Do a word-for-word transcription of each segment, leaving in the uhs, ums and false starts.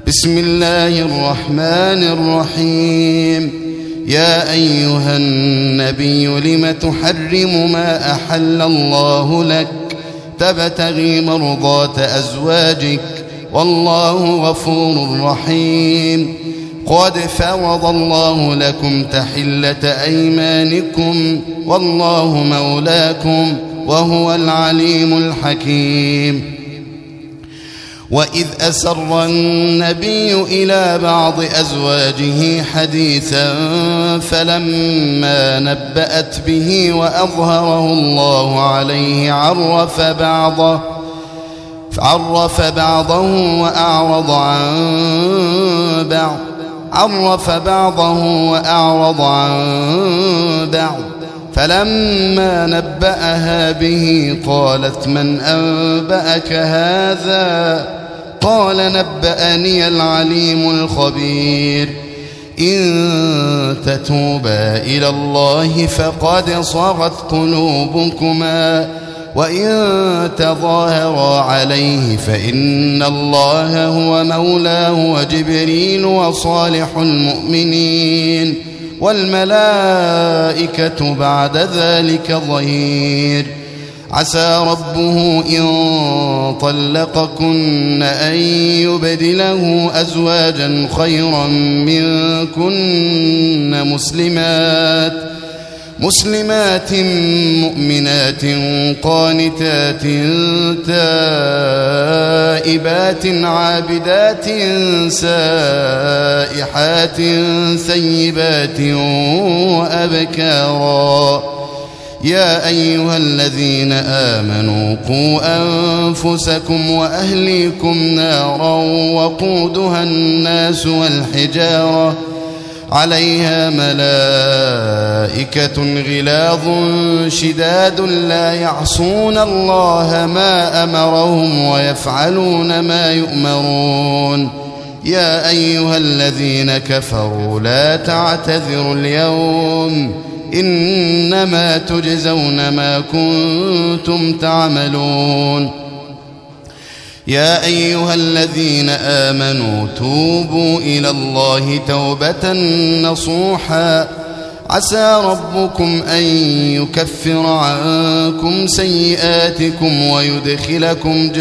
بسم الله الرحمن الرحيم. يا أيها النبي لم تحرم ما أحل الله لك تبتغي مرضات أزواجك والله غفور رحيم. قد فرض الله لكم تحلة أيمانكم والله مولاكم وهو العليم الحكيم. وإذ أسر النبي إلى بعض أزواجه حديثا فلما نبأت به وأظهره الله عليه عرف بعضه عرف بعضه وأعرض عن بعض عرف بعضه وأعرض عن بعض فلما نبأها به قالت من أنبأك هذا؟ قال نبأني العليم الخبير. إن تتوبا إلى الله فقد صغت قلوبكما وإن تظاهرا عليه فإن الله هو مولاه وجبريل وصالح المؤمنين والملائكة بعد ذلك ظهير. عسى ربه إن طلقكن أن يبدله أزواجا خيرا منكن مسلمات مسلمات مؤمنات قانتات تائبات عابدات سائحات ثيبات وأبكارا. يا أيها الذين آمنوا قوا أنفسكم وأهليكم نارا وقودها الناس والحجارة عليها ملائكة غلاظ شداد لا يعصون الله ما أمرهم ويفعلون ما يؤمرون. يا أيها الذين كفروا لا تعتذروا اليوم إنما تجزون ما كنتم تعملون. يا أيها الذين آمنوا توبوا إلى الله توبة نصوحا عسى ربكم أن يكفر عنكم سيئاتكم ويدخلكم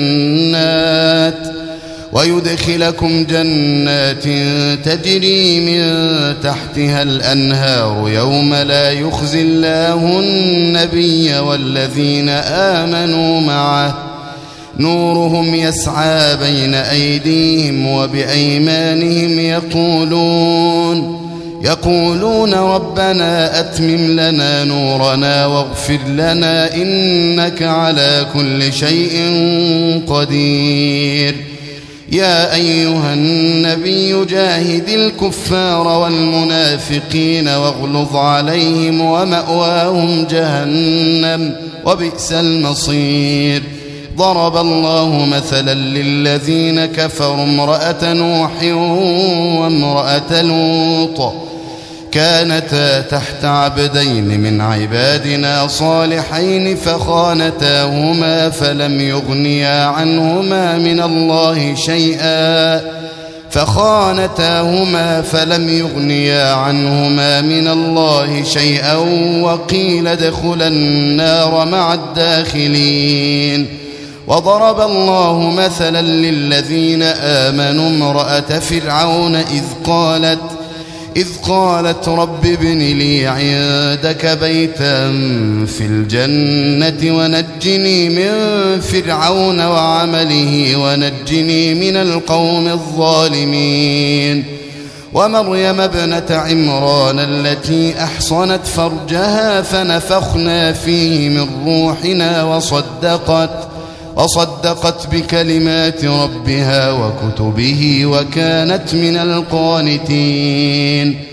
جنات ويدخلكم جنات تجري من تحتها الأنهار يوم لا يخزي الله النبي والذين آمنوا معه نورهم يسعى بين أيديهم وبأيمانهم يقولون يقولون ربنا أتمم لنا نورنا واغفر لنا إنك على كل شيء قدير. يا أيها النبي جاهد الكفار والمنافقين واغلظ عليهم ومأواهم جهنم وبئس المصير. ضرب الله مثلا للذين كفروا امرأة نوح وامرأة لوط كانتا تحت عبدين من عبادنا صالحين فخانتاهما فلم يغنيا عنهما من الله شيئا فخانتاهما فلم يغنيا عنهما من الله شيئا وقيل ادخلا النار مع الداخلين. وضرب الله مثلا للذين آمنوا امرأة فرعون إذ قالت إذ قالت رب ابن لي عندك بيتا في الجنة ونجني من فرعون وعمله ونجني من القوم الظالمين. ومريم ابنة عمران التي أحصنت فرجها فنفخنا فيه من روحنا وصدقت وصدقت بكلمات ربها وكتبه وكانت من القانتين.